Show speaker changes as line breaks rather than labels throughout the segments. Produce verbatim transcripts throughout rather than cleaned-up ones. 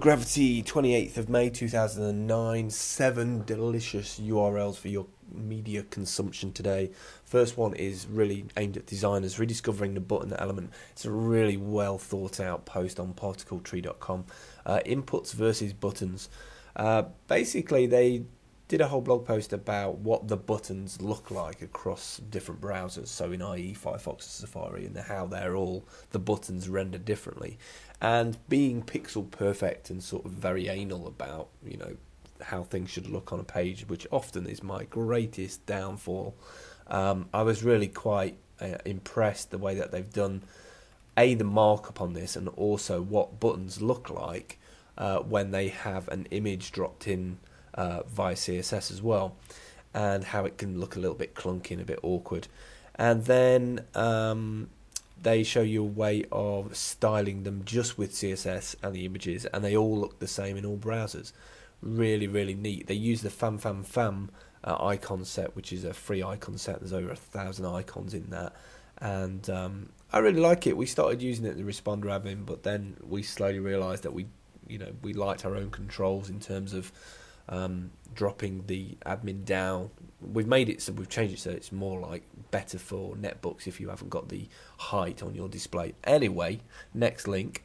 Gravity, twenty-eighth of May two thousand nine. Seven delicious U R Ls for your media consumption today. First one is really aimed at designers rediscovering the button element. It's a really well thought out post on particle tree dot com. Uh, inputs versus buttons. Uh, basically, they did a whole blog post about what the buttons look like across different browsers. So in i e Firefox and Safari, and how they're all the buttons rendered differently. And being pixel perfect and sort of very anal about, you know, how things should look on a page, which often is my greatest downfall. Um, I was really quite uh, impressed the way that they've done a the markup on this, and also what buttons look like uh, when they have an image dropped in uh, via C S S as well, and how it can look a little bit clunky and a bit awkward. And then um, they show you a way of styling them just with C S S and the images, and they all look the same in all browsers. Really, really neat. They use the Fam Fam Fam uh, icon set, which is a free icon set. There's over a thousand icons in that, and um, I really like it. We started using it in the Responder admin, but then we slowly realised that we, you know, we liked our own controls in terms of um, dropping the admin down. We've made it so we've changed it so it's more like better for netbooks if you haven't got the height on your display. Anyway, next link.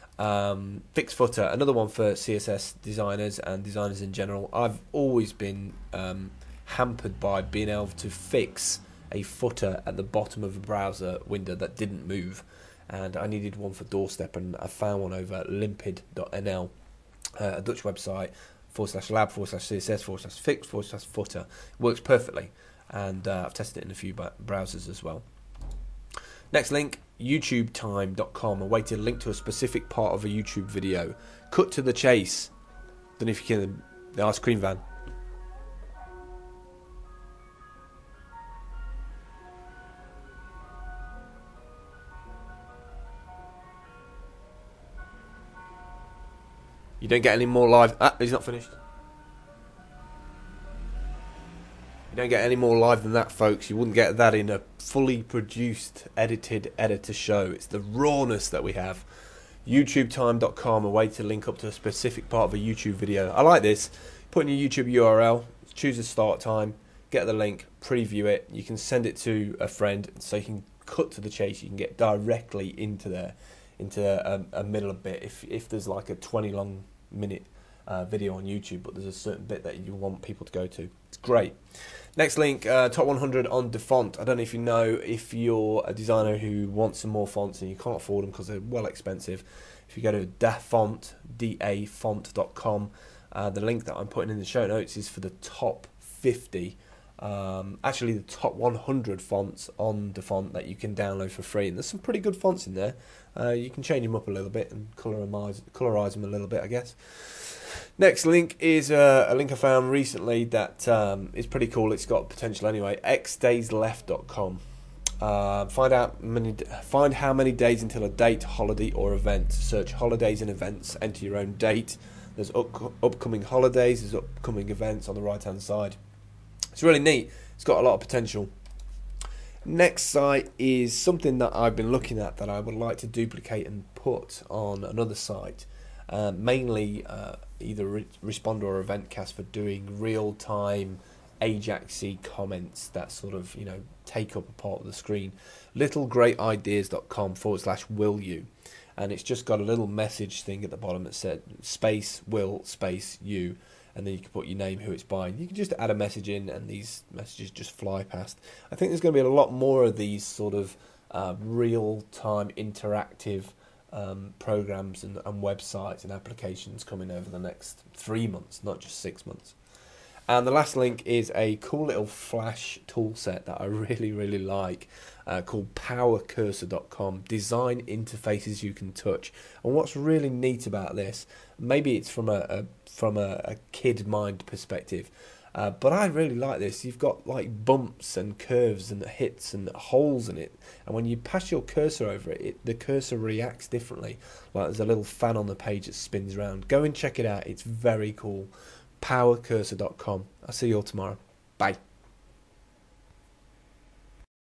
Um, Fix Footer, another one for C S S designers and designers in general. I've always been um, hampered by being able to fix a footer at the bottom of a browser window that didn't move, and I needed one for Doorstep, and I found one over limpid dot n l, uh, a Dutch website, forward slash lab, forward slash CSS, forward slash fix, forward slash footer. Works perfectly, and uh, I've tested it in a few browsers as well. Next link, youtube time dot com, a way to link to a specific part of a YouTube video. Cut to the chase. Don't know if you can, the ice cream van. You don't get any more live. Ah, he's not finished. You don't get any more live than that, folks. You wouldn't get that in a fully produced, edited editor show. It's the rawness that we have. youtube time dot com, a way to link up to a specific part of a YouTube video. I like this. Put in your YouTube U R L, choose a start time, get the link, preview it. You can send it to a friend, so you can cut to the chase. You can get directly into there, into a, a middle bit. If if there's like a twenty long minute uh, video on YouTube, but there's a certain bit that you want people to go to. It's great. Next link, uh, top one hundred on DaFont. I don't know if you know, if you're a designer who wants some more fonts and you can't afford them because they're well expensive, if you go to dafont, D A font dot com, uh, the link that I'm putting in the show notes is for the top fifty, um, actually the top one hundred fonts on DaFont that you can download for free. And there's some pretty good fonts in there. Uh, you can change them up a little bit and colorize, colorize them a little bit, I guess. Next link is uh, a link I found recently that um, is pretty cool. It's got potential anyway. x days left dot com. Uh, find out many, find how many days until a date, holiday, or event. Search holidays and events. Enter your own date. There's up, upcoming holidays. There's upcoming events on the right-hand side. It's really neat. It's got a lot of potential. Next site is something that I've been looking at that I would like to duplicate and put on another site. Uh, mainly uh, either re- Responder or Eventcast for doing real-time Ajaxy comments that sort of, you know, take up a part of the screen. little great ideas dot com forward slash will you, and it's just got a little message thing at the bottom that said space will space you, and then you can put your name, who it's by. You can just add a message in, and these messages just fly past. I think there's going to be a lot more of these sort of uh, real-time interactive Um, programs and, and websites and applications coming over the next three months, not just six months. And the last link is a cool little Flash tool set that I really, really like, uh, called power cursor dot com. Design interfaces you can touch. And what's really neat about this, maybe it's from a, a from a, a kid mind perspective, Uh, but I really like this. You've got like bumps and curves and hits and holes in it, and when you pass your cursor over it, it the cursor reacts differently. Like there's a little fan on the page that spins around. Go and check it out. It's very cool. power cursor dot com. I'll see you all tomorrow. Bye.